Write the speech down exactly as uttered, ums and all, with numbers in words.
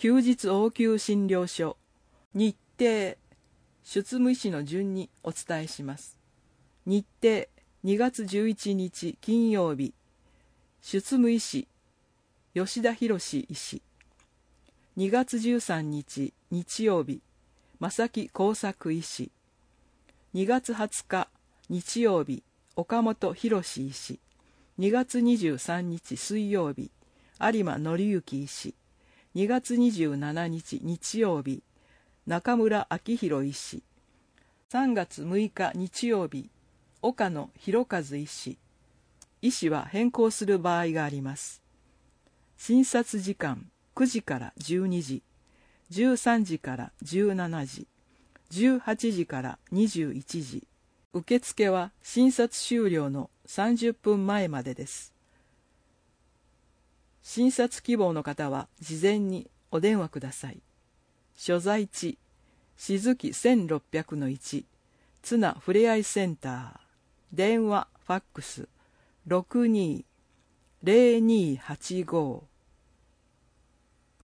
休日応急診療所日程出務医師の順にお伝えします。日程にがつじゅういちにち金曜日、出務医師吉田博医師。にがつじゅうさんにち日曜日、正木耕作医師。にがつはつか日曜日、岡本博医師。にがつにじゅうさんにち水曜日、有馬紀之医師。にがつにじゅうしちにち日曜日、中村明宏医師。さんがつむいか日曜日、岡野博和医師。医師は変更する場合があります。診察時間くじからじゅうにじ、じゅうさんじからじゅうしちじ、じゅうはちじからにじゅういちじ。受付は診察終了のさんじゅっぷんまえまでです。診察希望の方は事前にお電話ください。所在地、静木せんろっぴゃくのいち、ツナふれあいセンター。電話、ファックス、ろくにーぜろにーはちごー